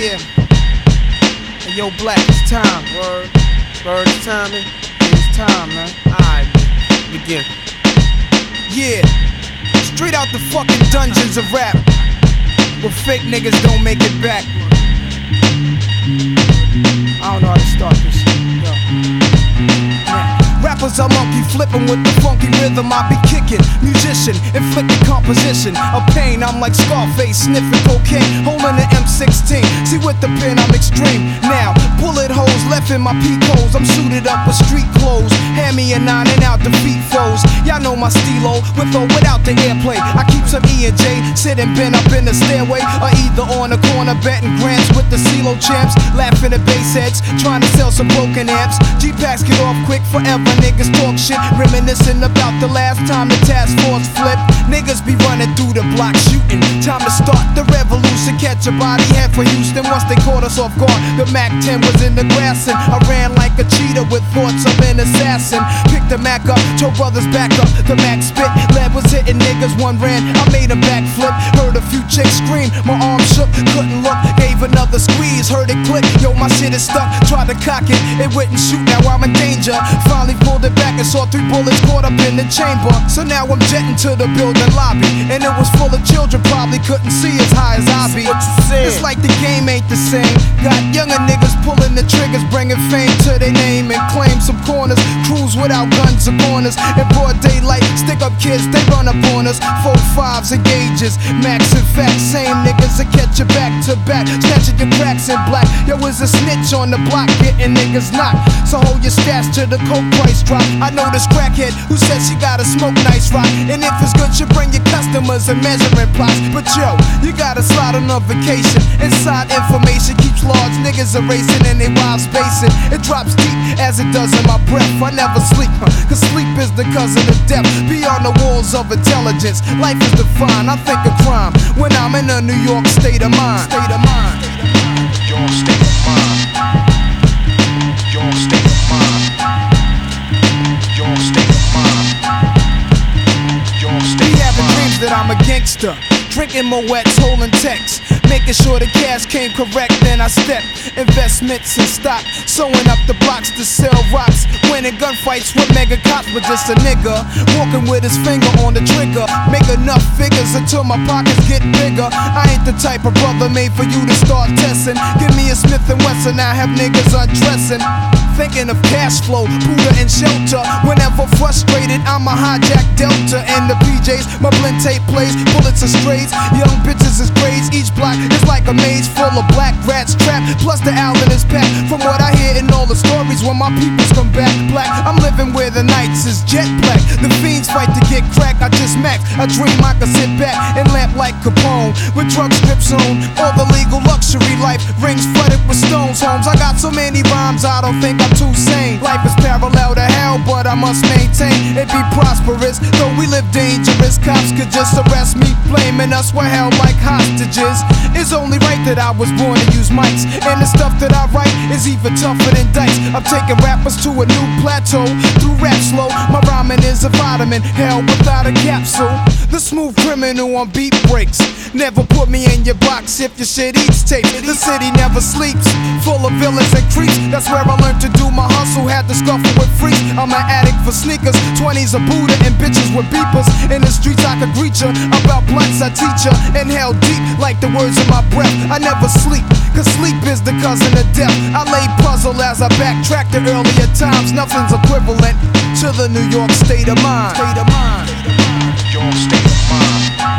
Yeah. Hey, yo, Black, it's time. Word. Word, it's time, man. Yeah, it's time, man. Alright, begin. Yeah. Straight out the fucking dungeons of rap, where fake niggas don't make it back. I don't know how to start this shit. Yo. Man. Rappers are monkey flipping with the funky rhythm I be kicking. Musician, inflicting composition of pain. I'm like Scarface, sniffing cocaine, holding an M16. See with the pen I'm extreme. Now, bullet holes left in my peak holes. I'm suited up with street clothes. Hand me a 9 and out defeat foes. Y'all know my stilo, with or without the airplay. I keep some E and J, sitting bent up in the stairway, or either on the corner betting grants with the CeeLo champs. Laughing at bass heads, trying to sell some broken amps. G-Packs get off quick forever. Niggas talk shit, reminiscing about the last time the task force flipped. Niggas be running through the block shooting. Time to start the revolution. Catch a body, head for Houston. Once they caught us off guard, the Mac 10 was in the grass, and I ran like a cheetah with thoughts of an assassin. Picked the Mac up, told brothers back up. The Mac spit, lead was hitting niggas. One ran, I made a backflip. Heard a few chicks scream, my arm shook, couldn't look. Gave another squeeze, heard it click. Yo, my shit is stuck. Tried to cock it, it wouldn't shoot. Now I'm in danger. Finally pulled it back and saw 3 bullets caught up in the chamber. So now I'm jetting to the building lobby, and it was full of children, probably couldn't see as high as I be. It's like the game ain't the same. Got younger niggas pulling the triggers, bringing fame to their name and claim some corners. Crews without guns or corners. In broad daylight, stick up kids, they run up on us. 4-5s and gauges, max and facts. Same niggas that catch you back to back, snatching your cracks in black. Yo, is a snitch on the block, getting niggas knocked. So hold your stash till the coke price drop. I know this crackhead who says she gotta smoke nice rock, and if it's good, you bring your customers and measuring plots. But yo, you gotta slide on a vacation. Inside information keeps large niggas erasing and they wild spacing. It drops deep as it does in my breath. I never sleep, cause sleep is the cousin of death. Beyond the walls of intelligence, life is defined. I think of crime when I'm in a New York state of mind. State of mind. Your state of mind. Your state of mind. Your state of mind. Your state Be of having mind. dreams that I'm a gangster, drinking Moet's, holding texts, making sure the cash came correct. Then I step investments in stock, sewing up the blocks to sell rocks, winning gunfights with mega cops. But just a nigga walking with his finger on the trigger, make enough figures until my pockets get bigger. I ain't the type of brother made for you to start testing. Give me a Smith & Wesson, I have niggas undressing. Thinking of cash flow, Buddha and shelter. Whenever frustrated, I'ma hijack Delta and the PJs. My blend tape plays, bullets are strays. Young bitches is grades. Each block is like a maze full of black rats trapped. Plus the Allen is packed. From what I hear in all the stories, when my peoples come back black, I'm living where the nights is jet black. The fiends fight to get crack. I just max. I dream I could sit back and lamp like Capone with drug strips on. All the legal luxury life, rings flooded with stones. Homes, I got so many rhymes, I don't think I'm too sane. Life is parallel to hell, but I must maintain it be prosperous. Though we live dangerous, cops could just arrest me, blaming us we're held like hostages. It's only right that I was born to use mics, and the stuff that I write is even tougher than dice. I'm taking rappers to a new plateau through rap slow. My rhyming is a vitamin, hell without a capsule. The smooth criminal on beat breaks. Never put me in your box if your shit eats tape. The city never sleeps, full of villains and creeps. That's where I learned to do my hustle, had to scuffle with freaks. I'm an addict for sneakers, 20s a Buddha and bitches with beepers. In the streets I could greet ya, about blunts I teach ya. Inhale deep like the words in my breath. I never sleep, cause sleep is the cousin of death. I lay puzzle as I backtrack to earlier times. Nothing's equivalent to the New York state of mind. State of mind. Your state of mind.